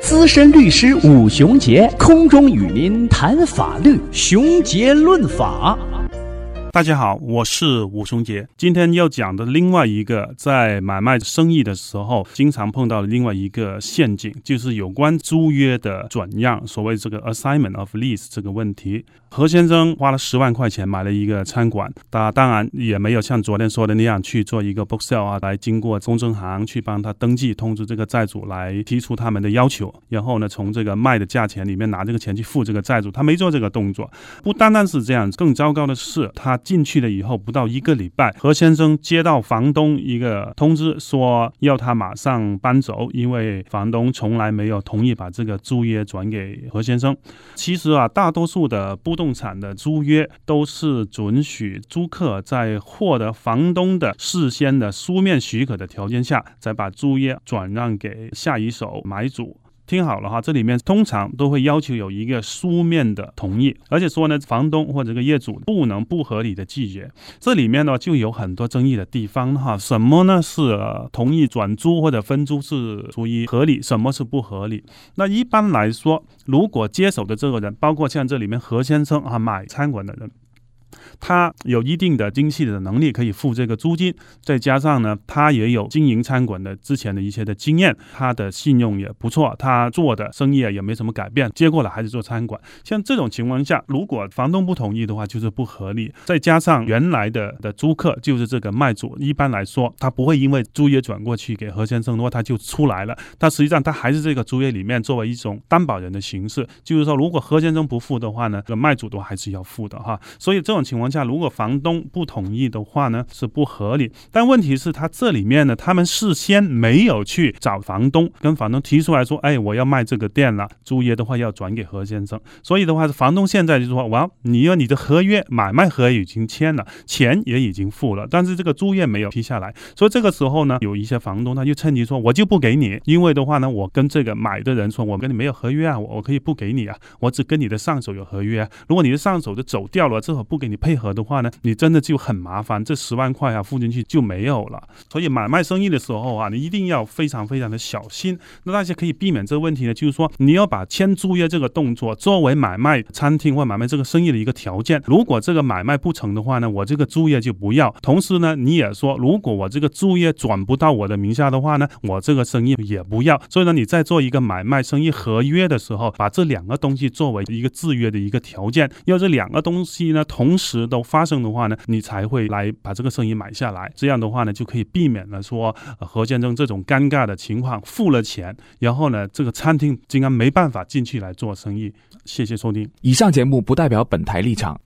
资深律师武雄杰空中与您谈法律，雄杰论法。 大家好，我是武雄杰。今天要讲的另外一个在买卖生意的时候经常碰到的另外一个陷阱，就是有关租约的转让，所谓这个 assignment of lease 这个问题。何先生花了10万块钱买了一个餐馆，他当然也没有像昨天说的那样去做一个 book sale 啊，来经过公证行去帮他登记，通知这个债主来提出他们的要求，然后呢从这个卖的价钱里面拿这个钱去付这个债主，他没做这个动作。不单单是这样，更糟糕的是他进去了以后不到1个礼拜，何先生接到房东一个通知，说要他马上搬走，因为房东从来没有同意把这个租约转给何先生。其实啊，大多数的不动产的租约都是准许租客在获得房东的事先的书面许可的条件下，再把租约转让给下一手买主。听好了哈，这里面通常都会要求有一个书面的同意，而且说呢，房东或者个业主不能不合理的拒绝。这里面呢就有很多争议的地方哈。什么呢是同意转租或者分租是属于合理，什么是不合理？那一般来说，如果接手的这个人，包括像这里面何先生啊买餐馆的人，他有一定的经济的能力可以付这个租金，再加上呢他也有经营餐馆的之前的一些的经验，他的信用也不错，他做的生意也没什么改变，接过来还是做餐馆。像这种情况下，如果房东不同意的话就是不合理，再加上原来的租客就是这个卖主，一般来说他不会因为租约转过去给何先生的话他就出来了，他实际上他还是这个租约里面作为一种担保人的形式，就是说如果何先生不付的话呢，这个卖主都还是要付的哈。所以这种情况下，如果房东不同意的话呢，是不合理。但问题是他这里面呢，他们事先没有去找房东，跟房东提出来说，我要卖这个店了，租约的话要转给何先生。所以的话，房东现在就说，哇，你的合约买卖合约已经签了，钱也已经付了，但是这个租约没有批下来。所以这个时候呢，有一些房东他就趁机说，我就不给你，因为的话呢，我跟这个买的人说，我跟你没有合约啊，我可以不给你啊，我只跟你的上手有合约啊。如果你的上手就走掉了之后不给你配合的话呢，你真的就很麻烦，这10万块啊付进去就没有了。所以买卖生意的时候啊，你一定要非常非常的小心。那大家可以避免这个问题呢，就是说你要把签租约这个动作作为买卖餐厅或买卖这个生意的一个条件。如果这个买卖不成的话呢，我这个租约就不要。同时呢，你也说，如果我这个租约转不到我的名下的话呢，我这个生意也不要。所以呢，你在做一个买卖生意合约的时候，把这2个东西作为一个制约的一个条件。要这2个东西呢同时都发生的话呢，你才会来把这个生意买下来。这样的话呢，就可以避免了说何先生这种尴尬的情况，付了钱，然后呢这个餐厅竟然没办法进去来做生意。谢谢收听。 以上节目不代表本台立场，